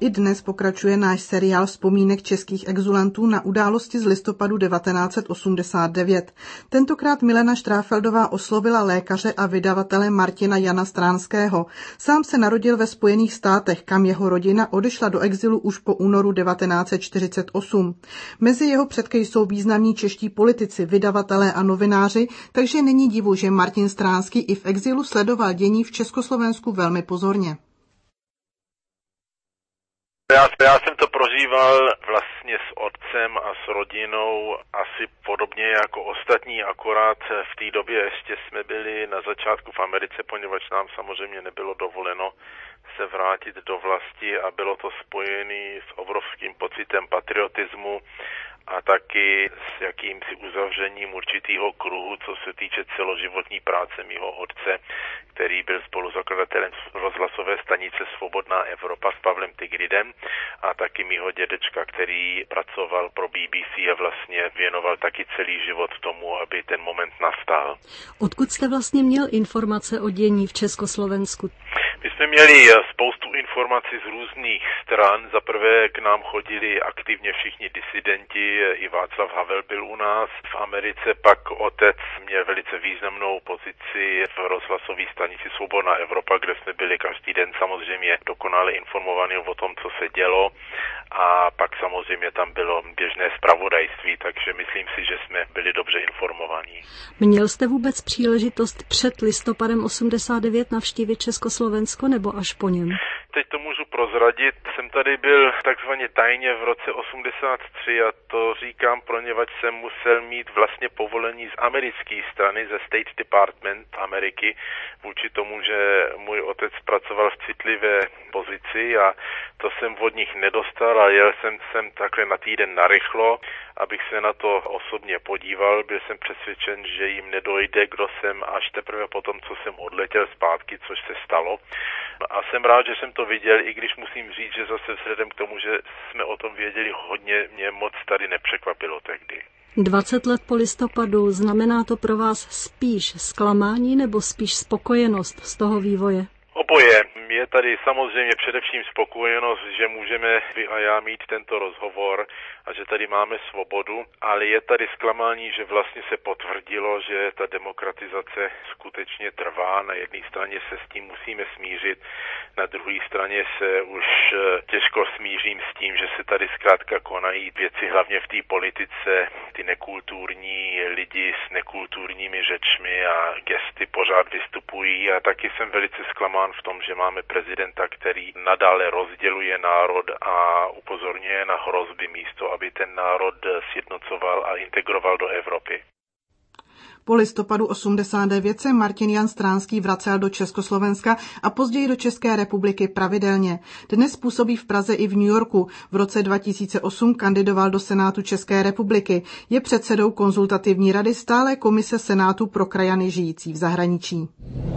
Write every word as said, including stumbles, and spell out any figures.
I dnes pokračuje náš seriál vzpomínek českých exulantů na události z listopadu devatenáct set osmdesát devět. Tentokrát Milena Štráfeldová oslovila lékaře a vydavatele Martina Jana Stránského. Sám se narodil ve Spojených státech, kam jeho rodina odešla do exilu už po únoru devatenáct set čtyřicet osm. Mezi jeho předky jsou významní čeští politici, vydavatelé a novináři, takže není divu, že Martin Stránský i v exilu sledoval dění v Československu velmi pozorně. Já, já jsem to prožíval vlastně s otcem a s rodinou asi podobně jako ostatní, akorát v té době ještě jsme byli na začátku v Americe, poněvadž nám samozřejmě nebylo dovoleno se vrátit do vlasti a bylo to spojené s obrovským pocitem patriotismu a taky s jakýmsi uzavřením určitého kruhu, co se týče celoživotní práce mýho otce, který byl spoluzakladatelem rozhlasové stanice Svobodná Evropa s Pavlem Tigridem a taky mýho dědečka, který pracoval pro B B C a vlastně věnoval taky celý život tomu, aby ten moment nastal. Odkud jste vlastně měl informace o dění v Československu? My jsme měli spoustu informací z různých stran. Za prvé k nám chodili aktivně všichni disidenti, i Václav Havel byl u nás. V Americe pak otec měl velice významnou pozici v rozhlasové stanici Svobodná Evropa, kde jsme byli každý den samozřejmě dokonale informovaní o tom, co se dělo. A pak samozřejmě tam bylo běžné zpravodajství, takže myslím si, že jsme byli dobře informovaní. Měl jste vůbec příležitost před listopadem osmdesát devět navštívit Československo nebo až po něm? Teď to můžu prozradit. Jsem tady byl takzvaně tajně v roce osmdesát tři a to říkám, poněvadž jsem musel mít vlastně povolení z americké strany, ze State Department Ameriky, vůči tomu, že můj otec pracoval v citlivé pozici a to jsem od nich nedostal a jel jsem sem takhle na týden narychlo, abych se na to osobně podíval. Byl jsem přesvědčen, že jim nedojde, kdo jsem, až teprve potom, co jsem odletěl zpátky, což se stalo. A jsem rád, že jsem to viděl, i když musím říct, že zase vzhledem k tomu, že jsme o tom věděli hodně, mě moc tady nepřekvapilo tehdy. dvacet let po listopadu, znamená to pro vás spíš zklamání nebo spíš spokojenost z toho vývoje? Oboje. Je tady samozřejmě především spokojenost, že můžeme vy a já mít tento rozhovor a že tady máme svobodu, ale je tady zklamání, že vlastně se potvrdilo, že ta demokratizace skutečně trvá. Na jedné straně se s tím musíme smířit, na druhé straně se už těžko smířím s tím, že se tady zkrátka konají věci, hlavně v té politice, ty nekulturní lidi s nekulturními řečmi a gesty pořád vystupují a taky jsem velice zklamán v tom, že máme prezidenta, který nadále rozděluje národ a upozorňuje na hrozby místo, aby ten národ sjednocoval a integroval do Evropy. Po listopadu osmdesát devět se Martin Jan Stránský vracel do Československa a později do České republiky pravidelně. Dnes působí v Praze i v New Yorku. V roce dva tisíce osm kandidoval do Senátu České republiky. Je předsedou konzultativní rady Stálé komise Senátu pro krajany žijící v zahraničí.